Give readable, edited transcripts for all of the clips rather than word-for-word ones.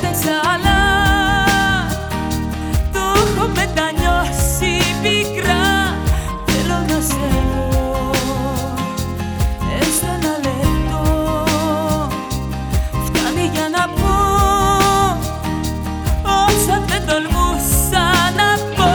Έφταξα αλλά το έχω μετανιώσει πικρά. Θέλω να σε δω έστω ένα λεπτό, φτάνει για να πω όσα δεν τολμούσα να πω.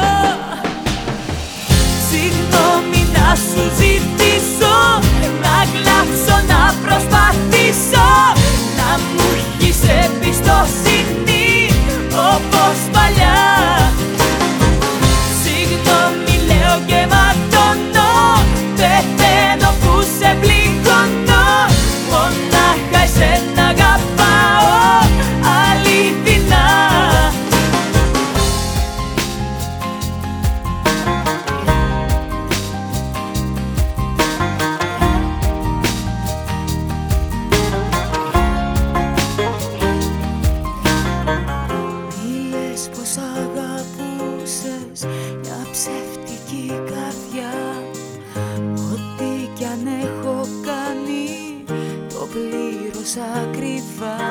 Συγγνώμη να σου ζητήσω, να κλάψω, να προσπαθήσω, να μου έχεις εμπιστοσύνη όπως παλιά. Συγγνώμη λέω και ματώνω, πεθαίνω που σε πληγώνω, μονάχα εσένα αγαπάω αληθινά. Πως αγαπούσες μια ψεύτικη καρδιά, ό,τι κι αν έχω κάνει το πλήρωσα ακριβά.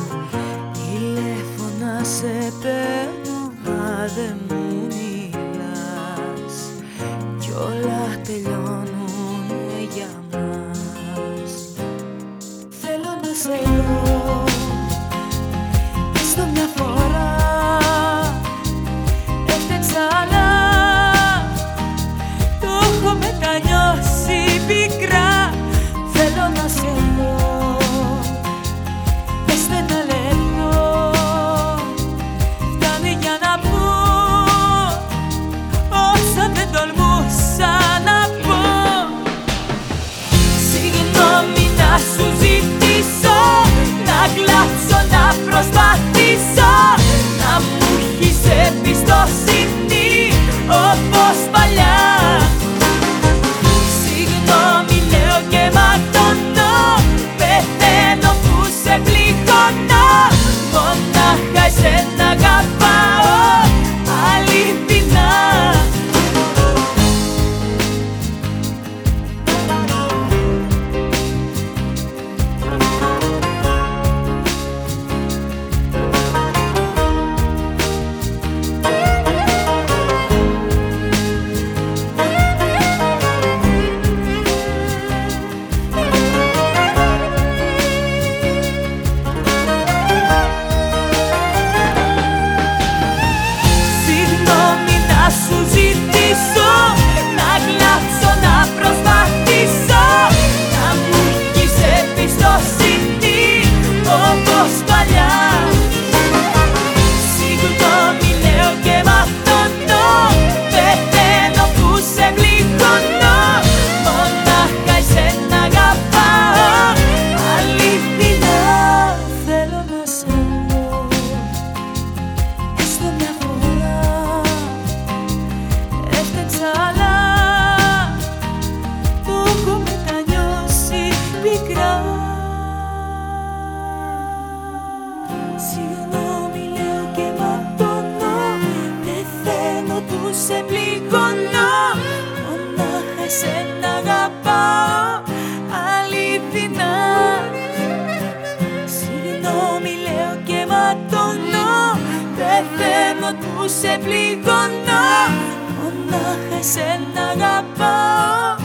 Τηλέφωνα σε παίρνω μα δεν μου μιλάς, κι όλα τελειώνουνε για μας. Θέλω να σε δω έστω μια φορά. Αλλά το έχω μετανιώσει πικρά. Θέλω να σε δω έστω ένα λεπτό, φτάνει για να πω όσα δεν τολμούσα να πω. Συγγνώμη να σου ζητήσω, να κλάψω, να προσπαθήσω, να μου έχεις εμπιστοσύνη όπως παλιά. Συγγνώμη λέω και ματώνω, πεθαίνω που σε πληγώνω, μονάχα εσένα αγαπάω αληθινά. Σου ζητήσω, να κλάψω, να προσπαθήσω, να μου έχεις εμπιστοσύνη όπως παλιά. Συγγνώμη λέω και ματώνω, πεθαίνω που σε πληγώνω, μονάχα εσένα αγαπάω αληθινά. Θέλω να σε δω έστω μια φορά. Αλλά το έχω μετανιώσει πικρά. Συγγνώμη λέω και ματώνω, πεθαίνω που σε πληγώνω, μονάχα εσένα αγαπάω αληθινά. Συγγνώμη λέω και ματώνω, πεθαίνω που σε πληγώνω, μονάχα εσένα αγαπάω